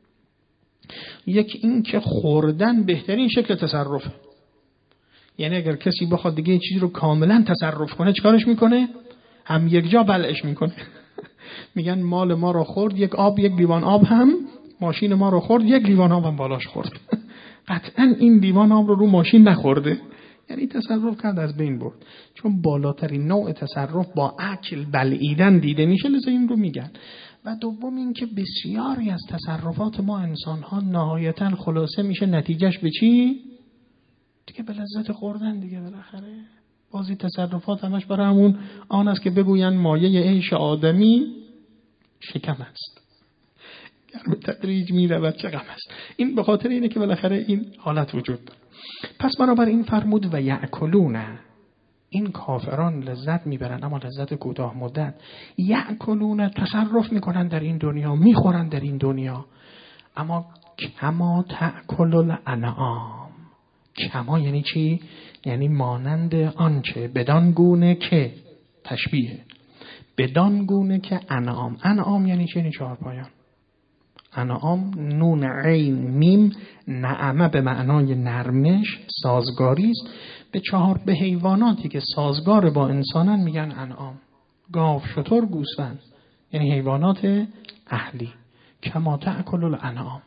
یک این که خوردن بهترین شکل تصرفه، یعنی اگر کسی بخواد دیگه این چیزی رو کاملا تصرف کنه چیکارش میکنه؟ هم یک جا بلعش میکنه. میگن مال ما رو خورد، یک لیوان آب هم ماشین ما رو خورد، یک لیوان آب هم بالاش خورد. قطعا این لیوان آب رو ماشین نخورده، یعنی تصرف کرد، از بین برد. چون بالاترین نوع تصرف با اکل بلعیدن دیده میشه، لذا این رو میگن. و دوم این که بسیاری از تصرفات ما انسان ها نهایتاً خلاصه میشه نتیجهش به چی؟ دیگه به لذت خوردن دیگه. بالاخره بازی تصرفات همش برای همون آن است که بگوین مایه عیش آدمی شکم است، گر به تدریج میرود چه غم است. این به خاطر اینه که بالاخره این حالت وجود داره. پس بنابراین فرمود و یأکلون، این کافران لذت میبرن اما لذت کوتاه مدت. یأکلون، تصرف میکنن در این دنیا، میخورن در این دنیا، اما کما تأکل الانعام. کما یعنی چی؟ یعنی مانند آنچه، بدان گونه که، تشبیه، بدان گونه که انعام. انعام یعنی چی؟ یعنی چهارپایان. انعام نون عین میم، نعمه به معنای نرمش، سازگاری است. به حیواناتی که سازگار با انسانن میگن انعام. گاو، شتر، گوسفند، یعنی حیوانات اهلی. کما تأکل الانعام.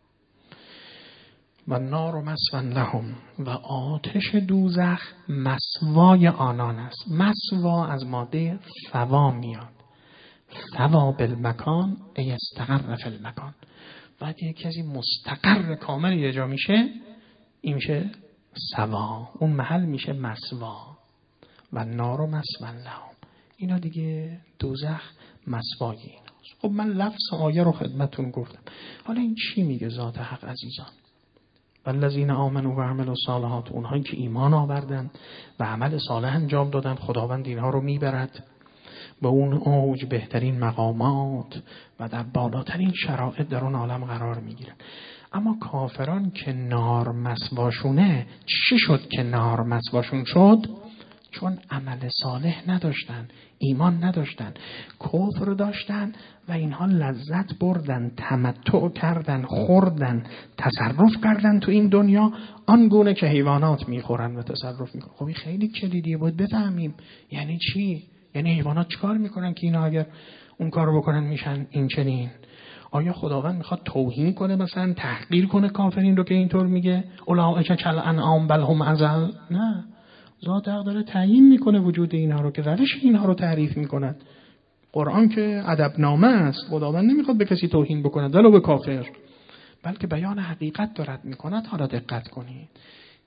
و نار مسوی لهم، و آتش دوزخ مسوای آنان است. مسوا از ماده سوا میاد. سوا بالمکان ای استقر فی المکان. وقتی کسی مستقر کامل یه جا میشه، این میشه سوا، اون محل میشه مسوا. و نار مسوی لهم، اینا دیگه دوزخ مسوای ایناست. خب من لفظ آیه رو خدمتتون گفتم. حالا این چی میگه ذات حق عزیزان؟ والذین آمنوا و عملوا الصالحات، اونهایی که ایمان آوردن و عمل صالح انجام دادن، خداوند اینها رو میبرد به اون اوج، بهترین مقامات و در بالاترین شرایط در اون عالم قرار میگیرن. اما کافران که نار مسواشونه، چی شد که نار مسواشون شد؟ چون عمل صالح نداشتن، ایمان نداشتن، کفر داشتن و اینها لذت بردن، تمتع کردن، خوردن، تصرف کردن تو این دنیا آنگونه که حیوانات میخورن و تصرف میکنن. خب این خیلی کلیدیه، باید بفهمیم یعنی چی؟ یعنی حیوانات چیکار میکنن که اینا اگر اون کارو بکنن میشن این چنین؟ آیا خداوند میخواد توهین کنه، مثلا تحقیر کنه کافرین رو که اینطور میگه اولئک کالانعام بل هم اضل؟ نه، ذات حق داره تعیین میکنه وجود اینها رو که روش اینها رو تعریف میکنن. قرآن که ادبنامه است، خداوند نمیخواد به کسی توهین بکنه ولو به کافر، بلکه بیان حقیقت دارد میکند. حالا دقت کنید،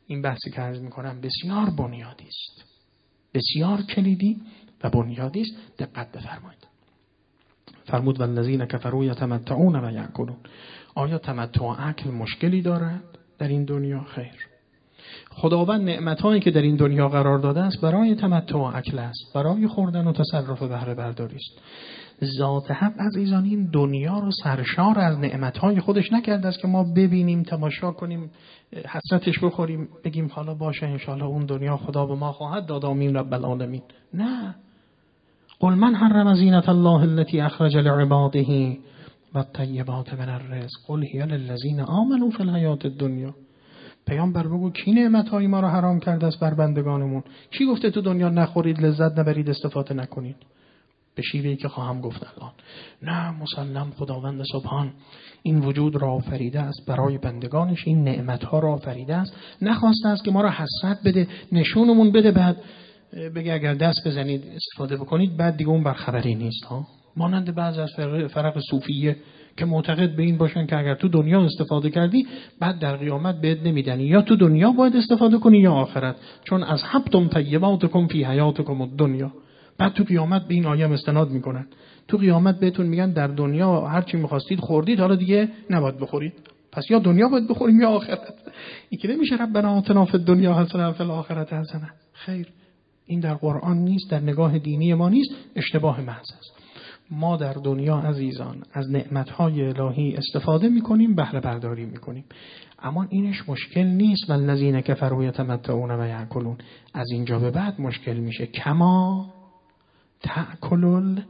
این بحثی که عرض میکنم بسیار بنیادی است، بسیار کلیدی و بنیادی است. دقت بفرمایید. فرمود والذین کفروا یتمتعون و یأکلون. آیا تمتع و اکل مشکلی دارد در این دنیا؟ خیر. خداوند نعمت‌هایی که در این دنیا قرار داده است برای تمتع و اکل است، برای خوردن و تصرف و بهره برداری است. ذات حق عزیزان این دنیا رو سرشار از نعمت‌های خودش نکرده است که ما ببینیم، تماشا کنیم، حسرتش بخوریم، بگیم حالا باشه انشالله اون دنیا خدا به ما خواهد داد، آمین رب العالمین. نه. قل من حرم زینة الله التي اخرج لعباده والطیبات من الرزق قل هی للذین آمنوا فی الحیاة الدنیا. پیامبر بگو کی نعمت‌های ما رو حرام کرده است بر بندگانمون؟ کی گفته تو دنیا نخورید، لذت نبرید، استفاده نکنید؟ به شیوهی که خواهم گفت الان. نه، مسلم خداوند سبحان این وجود را آفریده است برای بندگانش، این نعمت‌ها را آفریده است، نخواسته است که ما را حسرت بده، نشونمون بده، بعد بگه اگر دست بزنید استفاده بکنید، بعد دیگه اون برخبری نیست ها. مانند بعض از فرق صوفیه که معتقد به این باشن که اگر تو دنیا استفاده کردی بعد در قیامت بهت نمیدن، یا تو دنیا باید استفاده کنی یا آخرت، چون از حبتم طیباتکم فی حیاتکم الدنیا. بعد تو قیامت به این آیه استناد میکنن، تو قیامت بهتون میگن در دنیا هر چی میخواستید خوردید، حالا دیگه نباید بخورید، پس یا دنیا باید بخوریم یا آخرت. این که نمیشه ربنا آتنا فی الدنیا حسنه و فی الاخره حسنه. خیر، این در قرآن نیست، در نگاه دینی ما نیست، اشتباه محض است. ما در دنیا عزیزان از نعمت‌های الهی استفاده می‌کنیم، بهره برداری می‌کنیم، اما اینش مشکل نیست. والذین کفروا یتمتعون و یأکلون. از اینجا به بعد مشکل میشه. کما تأکل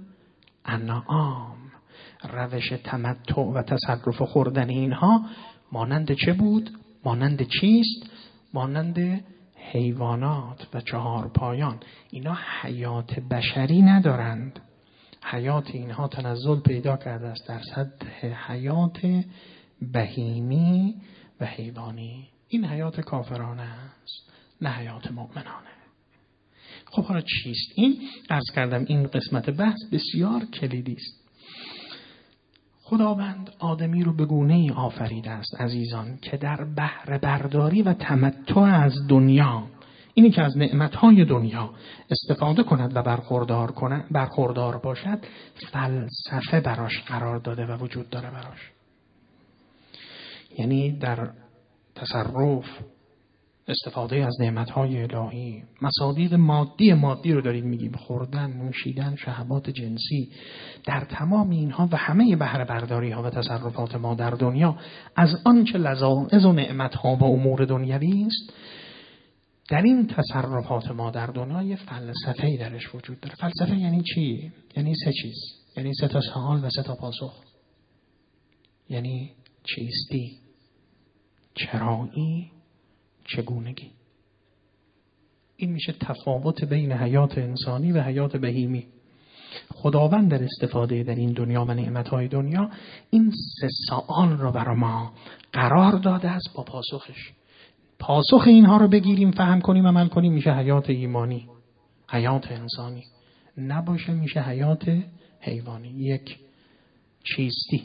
الانعام. روش تمتع و تصرف خوردن اینها مانند چه بود؟ مانند چیست؟ مانند حیوانات و چهار پایان. اینا حیات بشری ندارند. حیات اینها تنزل پیدا کرده است در سطح حیات بهیمی و حیوانی. این حیات کافرانه است، نه حیات مؤمنانه. خب حالا چیست این؟ عرض کردم این قسمت بحث بسیار کلیدی است. خداوند آدمی رو به گونه‌ای آفریده است عزیزان که در بهره برداری و تمتع از دنیا، اینی که از نعمت‌های دنیا استفاده کند و برخوردار باشد، فلسفه براش قرار داده و وجود داره براش. یعنی در تصرف، استفاده از نعمت‌های الهی، مصادیق مادی رو داریم میگیم، خوردن، نوشیدن، شهوات جنسی، در تمام اینها و همه بهره برداری‌ها و تصرفات ما در دنیا از آنچه لذائذ و نعمت‌ها و امور دنیوی است، در این تصرفات ما در دنیا یه فلسفه‌ای درش وجود داره. فلسفه یعنی چی؟ یعنی سه چیز، یعنی سه تا سوال و سه تا پاسخ. یعنی چیستی، چرایی، چگونگی. این میشه تفاوت بین حیات انسانی و حیات بهیمی. خداوند در استفاده در این دنیا و نعمتهای دنیا این سه سوال رو برای ما قرار داده است با پاسخش. پاسخ اینها رو بگیریم، فهم کنیم، عمل کنیم، میشه حیات ایمانی، حیات انسانی. نباشه میشه حیات حیوانی. یک، چیستی.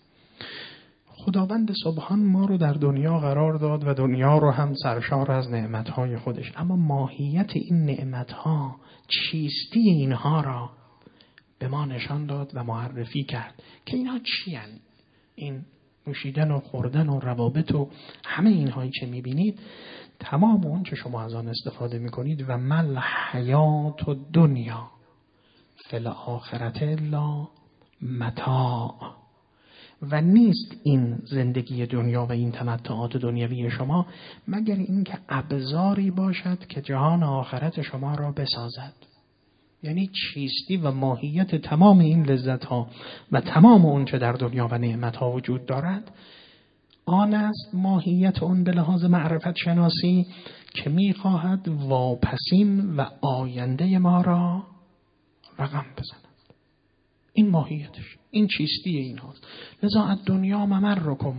خداوند سبحان ما رو در دنیا قرار داد و دنیا رو هم سرشار از نعمتهای خودش، اما ماهیت این نعمتها، چیستی اینها را به ما نشان داد و معرفی کرد که اینها چی هستند. این نوشیدن و خوردن و روابط و همه اینهایی که میبینید، تمام اون که شما از آن استفاده میکنید، و مل حیات و دنیا فی الاخرة الا متاع. و نیست این زندگی دنیا و این تمتعات دنیوی شما مگر اینکه ابزاری باشد که جهان آخرت شما را بسازد. یعنی چیستی و ماهیت تمام این لذت ها و تمام اون چه در دنیا و نعمت ها وجود دارد، آن است ماهیت اون به لحاظ معرفت شناسی که میخواهد واپسین و آینده ما را رقم بزند. این ماهیتش، این چیستی این هاست. لذا الدنیا ممرکم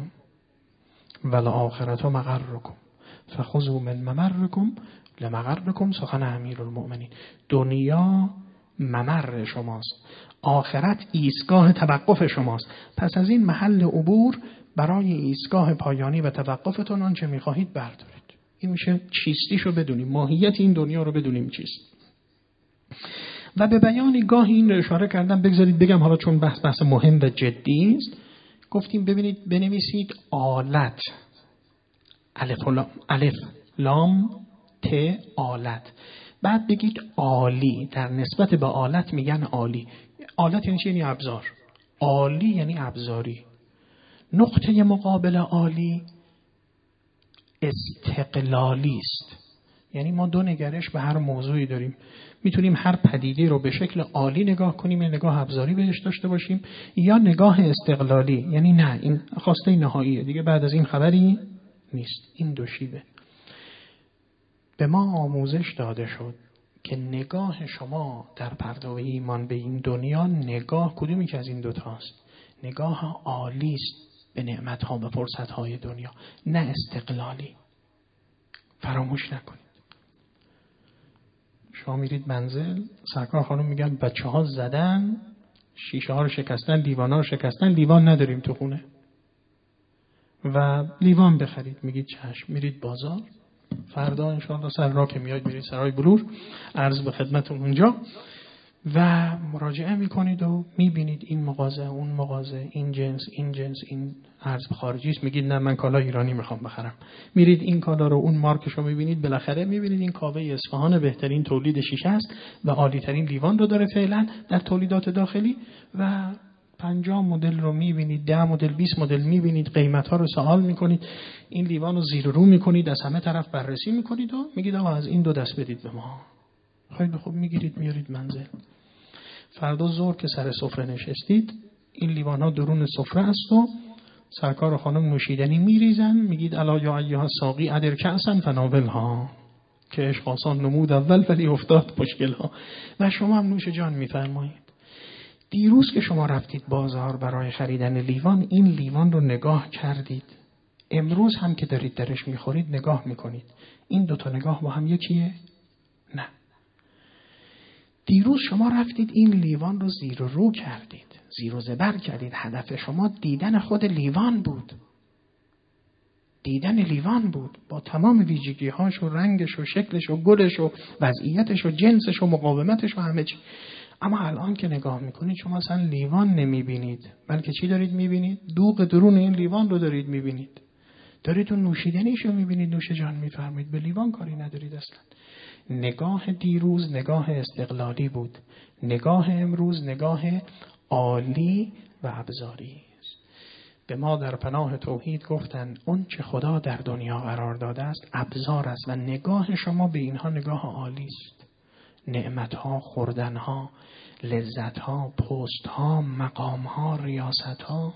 والآخرة مغرکم فخذوا من ممرکم لمغرکم، سخن امیرالمؤمنین. دنیا ممر شماست، آخرت ایستگاه توقف شماست. پس از این محل عبور برای ایستگاه پایانی و توقفتون آنچه میخواهید بردارید. این میشه چیستیشو بدونیم، ماهیت این دنیا رو بدونیم چیست. و به بیان گاهی این رو اشاره کردم، بگذارید بگم حالا چون بحث مهم و جدی است. گفتیم ببینید بنویسید آلت، الف لام ت آلت، بعد بگید عالی. در نسبت به آلت میگن عالی. آلت یعنی چی؟ یعنی ابزار. عالی یعنی ابزاری. نقطه مقابل عالی استقلالی است. یعنی ما دو نگرش به هر موضوعی داریم. میتونیم هر پدیده رو به شکل عالی نگاه کنیم، یعنی نگاه ابزاری بهش داشته باشیم، یا نگاه استقلالی، یعنی نه این خواسته نهاییه دیگه، بعد از این خبری نیست. این دو شیوه. به ما آموزش داده شد که نگاه شما در پرتو ایمان به این دنیا نگاه کدومی که از این دوتاست؟ نگاه عالی است به نعمت‌ها و فرصت‌های دنیا، نه استقلالی. فراموش نکنید. شما میرید منزل، سرکار خانم میگن بچه‌ها زدن، شیشه ها رو شکستن، لیوان‌ها رو شکستن، لیوان نداریم تو خونه و لیوان بخرید. میگید چشم. میرید بازار، فردا انشاءالله سر راه که میاد میرید سرای بلور، عرض به خدمتتون اونجا و مراجعه میکنید و میبینید این مغازه، اون مغازه، این جنس، این ارز خارجی است. میگید نه من کالا ایرانی میخوام بخرم. میرید این کالا رو، اون مارکش رو میبینید، بالاخره میبینید این کاوه اصفهان بهترین تولید شیشه است و عالی ترین لیوان رو داره فعلا در تولیدات داخلی و 50 مدل رو میبینید، 10 مدل، 20 مدل میبینید، قیمت ها رو سوال میکنید، این لیوان رو زیر رو میکنید، از همه طرف بررسی میکنید و میگید آقا از این دو دست بدید به ما. خیلی خوب، میگیرید میارید منزل. فردا ظهر که سر سفره نشستید، این لیوان ها درون سفره است و سرکار و خانم نوشیدنی میریزن، میگید الا یا ایها الساقی ادر کأسا فناولها، که عشق آسان نمود اول ولی افتاد مشکل ها. و شما هم نوش جان میفرمایید. دیروز که شما رفتید بازار برای خریدن لیوان، این لیوان رو نگاه کردید. امروز هم که دارید درش میخورید نگاه میکنید. این دوتا نگاه با هم یکیه؟ نه. دیروز شما رفتید این لیوان رو زیر و رو کردید، زیر و زبر کردید. هدف شما دیدن خود لیوان بود. دیدن لیوان بود با تمام ویژگی‌هاش و رنگش و شکلش و گلش و وضعیتش و جنسش و مقاومتش و همه چی. اما الان که نگاه میکنید شما اصلا لیوان نمیبینید، بلکه چی دارید میبینید؟ دوغ درون این لیوان رو دارید میبینید. دارید اون نوشیدنیش رو میبینید. نوش جان میفرمایید. به لیوان کاری ندارید اصلا. نگاه دیروز نگاه استقلالی بود. نگاه امروز نگاه عالی و ابزاری است. به ما در پناه توحید گفتن اون چه خدا در دنیا قرار داده است ابزار است و نگاه شما به اینها نگاه عالی است. نعمتها، خوردنها، لذتها، پستها، مقامها، ریاستها.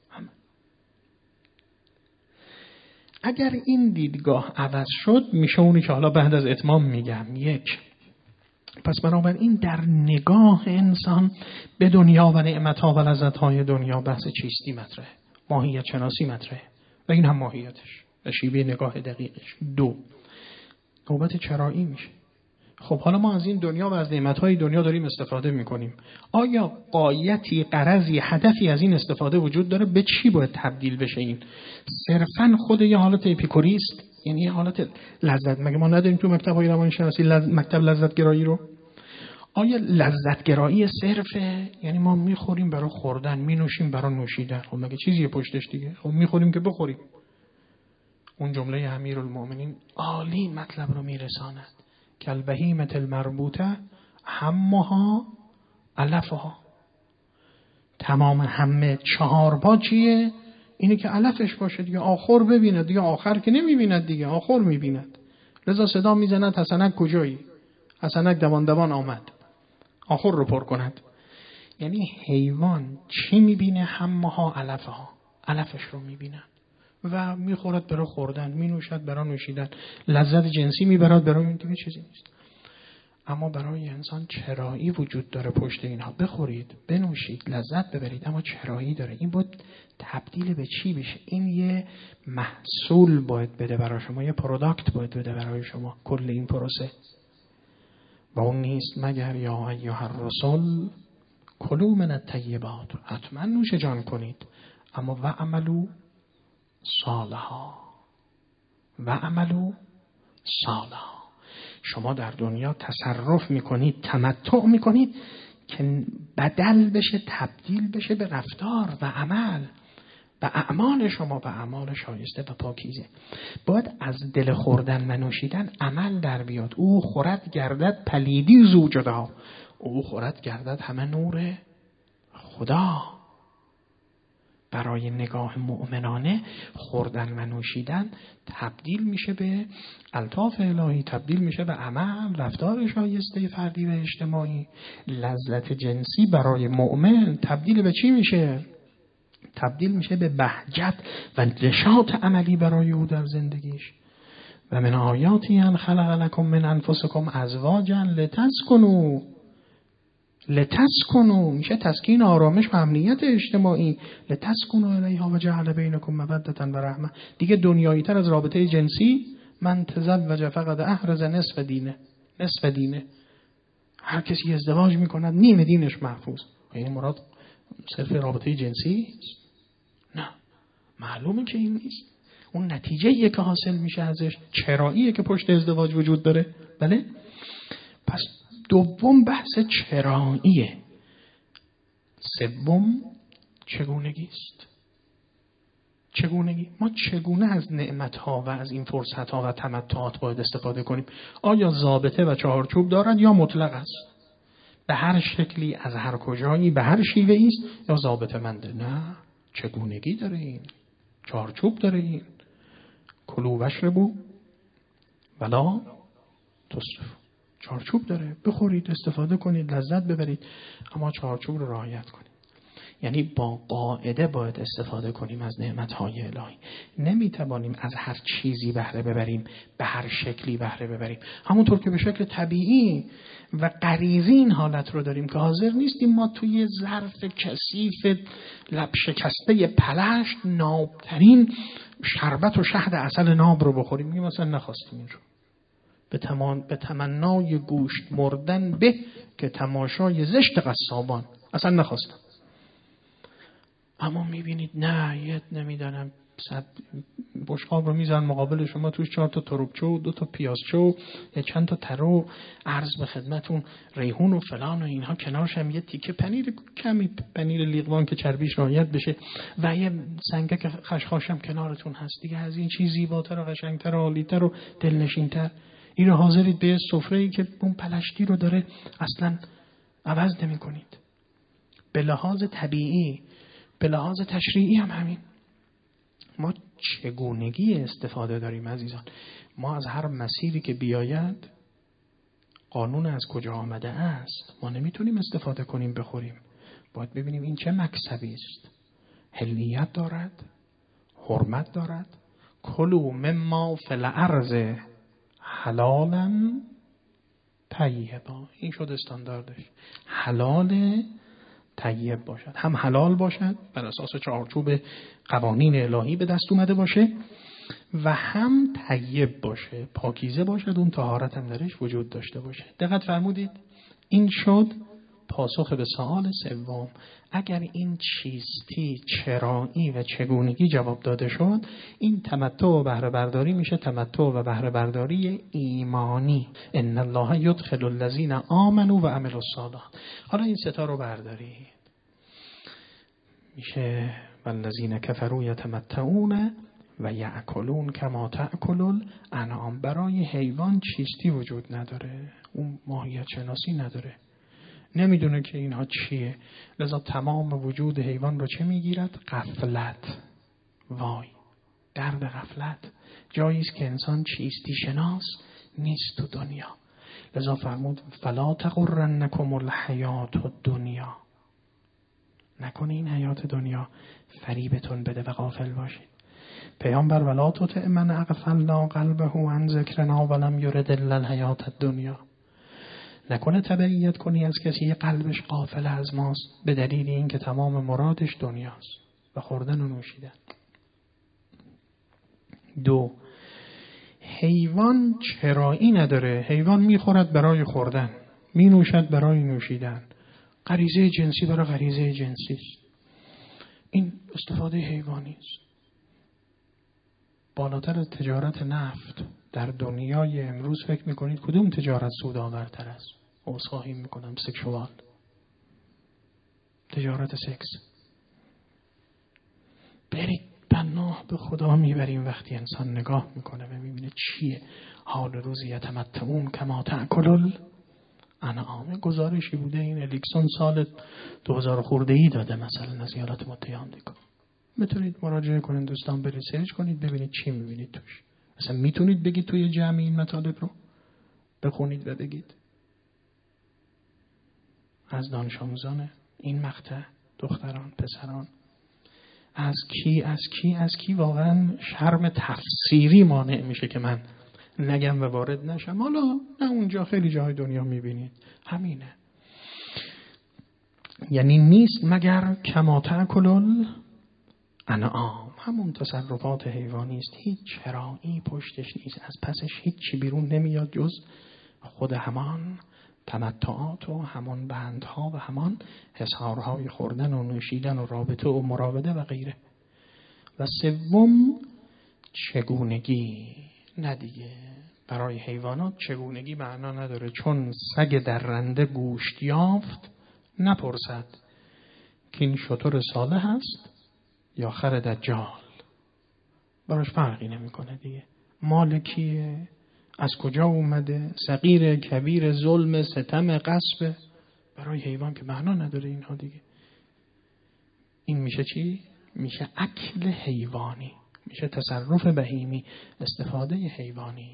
اگر این دیدگاه عوض شد میشه اونی که حالا بعد از اتمام میگم. یک، پس بنابراین در نگاه انسان به دنیا و نعمتها و لذتهای دنیا بحث چیستی مطرحه، ماهیت شناسی مطرحه و این هم ماهیتش و شیوه نگاه دقیقش. دو، نوبت چرایی میشه. خب حالا ما از این دنیا و از نعمتهای دنیا داریم استفاده میکنیم. آیا غایتی، غرضی، هدفی از این استفاده وجود داره؟ به چی باید تبدیل بشه این؟ صرفاً خود یه حالت اپیکوری است؟ یعنی یه حالت لذت؟ مگه ما نداریم تو مکتب‌های روانشناسی مکتب لذت‌گرایی رو؟ آیا لذت‌گرایی صرفه؟ یعنی ما میخوریم برای خوردن، مینوشیم برای نوشیدن. خب مگه چیزیه پشتش دیگه؟ خب میخوریم که بخوریم. اون جمله امیرالمومنین عالی مطلب رو میرساند. کالبهیمة المربوطه همها علفها. تمام همه 4 پا چیه؟ اینه که علفش باشه دیگه، آخر ببیند دیگه. آخر که نمیبیند دیگه، آخر میبیند. لذا صدا میزند حسنک کجایی؟ حسنک دوان آمد، آخر رو پر کند. یعنی حیوان چی میبینه؟ همها علفها، علفش رو میبیند و میخورد برای خوردن، مینوشد برای نوشیدن، لذت جنسی میبرد برای این دیگه چیزی نیست. اما برای انسان چرایی وجود داره پشت اینها. بخورید، بنوشید، لذت ببرید، اما چرایی داره. این باید تبدیل به چی بشه؟ این یه محصول باید بده برای شما، یه پروداکت باید بده برای شما کل این پروسه. و اون نیست مگر یا ایها الرسل کلوا من الطیبات، حتما نوش جان کنید، اما و عملو صالحا، و عملو سالا. شما در دنیا تصرف میکنید، تمتع میکنید که بدل بشه، تبدیل بشه به رفتار و عمل و اعمال شما به اعمال شایسته و پاکیزه. باید از دل خوردن و نوشیدن عمل در بیاد. او خورد گردد پلیدی زو جدا، او خورد گردد همه نور خدا. برای نگاه مؤمنانه خوردن و نوشیدن تبدیل میشه به الطاف الهی، تبدیل میشه به عمل، رفتار شایسته فردی و اجتماعی. لذت جنسی برای مؤمن تبدیل به چی میشه؟ تبدیل میشه به بهجت و نشاط عملی برای او در زندگیش. و من آیاتی ان خلق لکم من انفسکم ازواجا لتسکنوا میشه تسکین، آرامش و امنیت اجتماعی. لتسکنوا الیها و جعل بینکم مودة و رحمه. دیگه دنیایی تر از رابطه جنسی من تزوج فقط احرز نصف دینه. هر کسی ازدواج میکند نیمه دینش محفوظ. این مراد صرف رابطه جنسی؟ نه، معلومه که این نیست. اون نتیجه‌ایه که حاصل میشه ازش، چراییه که پشت ازدواج وجود داره. بله؟ پس دوم بحث چراییه. سوم چگونگی است. چگونگی. ما چگونه از نعمت‌ها و از این فرصت‌ها و تمتعات باید استفاده کنیم؟ آیا ضابطه و چهارچوب دارد یا مطلق است؟ به هر شکلی، از هر کجایی، به هر شیوه‌ای است یا ضابطه منده؟ نه، چگونگی داره این، چهارچوب داره این. کلوا واشربوا ولا تسرفوا. چهارچوب داره، بخورید، استفاده کنید، لذت ببرید، اما چهارچوب رو رعایت کنید. یعنی با قاعده باید استفاده کنیم از نعمت‌های الهی. نمیتوانیم از هر چیزی بهره ببریم، به هر شکلی بهره ببریم. همونطور که به شکل طبیعی و غریزی این حالت رو داریم که حاضر نیستیم ما توی ظرف کثیف لب شکسته پلشت نابترین شربت و شهد عسل ناب رو بخوریم. میگیم مثلا نخواستیم این رو. به تمنای گوشت مردن به که تماشای زشت قصابان. اصلا نخواستم. اما میبینید نه، یه نمیدانم 100 بشقاب رو میزن مقابل شما، توش 4 تا تروبچو، 2 تا پیازچو، یا چند تا ترو، عرض به خدمتون ریحون و فلان و اینها، کنارش هم یه تیکه پنیر، کمی پنیر لیقوان که چربیش رعایت بشه و یه سنگک خشخاش هم کنارتون هست. دیگه از این چیز زیباتر و قشنگتر و عالیتر و دلنشینتر این رو حاضرید به سفره‌ای که اون پلشتی رو داره اصلا عوض نمی‌کنید. به لحاظ طبیعی، به لحاظ تشریعی هم همین. ما چگونگی استفاده داریم عزیزان. ما از هر مسیری که بیاید قانون از کجا آمده است ما نمیتونیم استفاده کنیم بخوریم. باید ببینیم این چه مکسبی است. حلیت دارد، حرمت دارد. کلوا مما فی الارض حلالا طیبا. این شد استانداردش. حلال طیب باشد، هم حلال باشد بر اساس چارچوب قوانین الهی به دست اومده باشه و هم طیب باشه، پاکیزه باشد، اون طهارت هم درش وجود داشته باشه. دقت فرمودید؟ این شد پاسخ به سوال سوم. اگر این چیستی، چرایی و چگونگی جواب داده شد، این تمتع و بهره برداری میشه تمتع و بهره برداری ایمانی. ان الله یدخل الذین آمنوا و عملوا الصالحات. حالا این ستا رو بردارید، میشه والذین کفروا یتمتعون و یأکلون کما تأکل الانعام. برای حیوان چیستی وجود نداره، اون ماهیت شناسی نداره، نمیدونه که اینها چیه، لذا تمام وجود حیوان رو چه میگیرد؟ غفلت. وای، درد غفلت. جایی است که انسان چیستی شناس نیست تو دنیا. لذا فرمود فلا تغرنکم الحیات الدنیا. نکنه این حیات دنیا فریبتون بده و غافل باشید. پیامبر ولا تطع من اغفلنا قلبه عن ذکرنا ولم یرد الا الحیات الدنیا. نکنه تبعیت کنی از کسی قلبش غافل از ماست به دلیل اینکه تمام مرادش دنیاست و خوردن و نوشیدن. 2. حیوان چرایی نداره. حیوان میخورد برای خوردن، می نوشد برای نوشیدن. غریزه جنسی برای غریزه جنسی است. این استفاده حیوانی است. بالاتر از تجارت نفت، در دنیای امروز فکر میکنید کدوم تجارت سودآورتر است؟ عذرخواهی میکنم، سکشوال، تجارت سکس. برید پناه به خدا میبریم وقتی انسان نگاه میکنه و میبینه چیه حال روزی یتمتعون کما تأکل الانعام. گزارشی بوده این الیکسون سال 2000 خورده‌ای داده مثلا از ایالات متحده آمریکا. میتونید مراجعه کنید دوستان، برید سرچ کنید ببینید چی میبینید توش. مثلا میتونید بگید توی جمع این مطالب رو بخونید و بگید. از دانش آموزان این مقطع، دختران، پسران، از کی واقعا شرم تفسیری مانع میشه که من نگم و وارد نشم. حالا نه اونجا خیلی جاهای دنیا میبینید همینه. یعنی نیست مگر کما تأکل الانعام، همون تصرفات حیوانی است. هیچ چرایی پشتش نیست، از پسش هیچی بیرون نمیاد جز خود همان تمتعات و همان بندها و همان حصارهای خوردن و نوشیدن و رابطه و مراوده و غیره. و سوم چگونگی. نه دیگه برای حیوانات چگونگی معنا نداره، چون سگ درنده گوشت یافت نپرسد که این شتر صالح است یا خر دجال، براش فرقی نمیکنه دیگه. مال کیه، از کجا اومده، صغیر کبیر، ظلم ستم غصب، برای حیوان که معنا نداره اینها دیگه. این میشه چی؟ میشه اکل حیوانی، میشه تصرف بهیمی، استفاده حیوانی.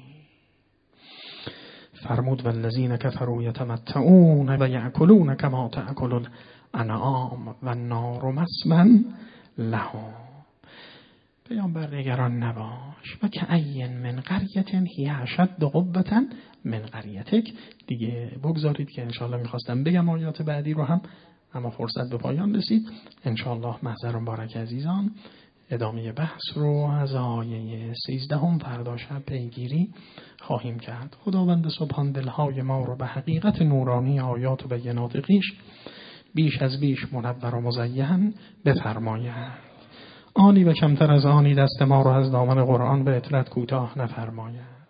فرمود والذین کفروا یتمتعون و یأکلون کما تأکل الانعام و النار مثوی لهم. پیامبر نگران نباش. و کأی من قریة هی اشد قوة من قریتک. دیگه بگذارید که انشاءالله میخواستم بگم آیات بعدی رو هم، اما فرصت به پایان رسید. انشاءالله محضر مبارک عزیزان ادامه بحث رو از آیه 13 فردا شب پیگیری خواهیم کرد. خداوند سبحان دلهای ما رو به حقیقت نورانی آیات و بینات خویش بیش از بیش منور و مزین بفرماید. آنی و کمتر از آنی دست ما رو از دامن قرآن به اطلت کوتاه نفرماید.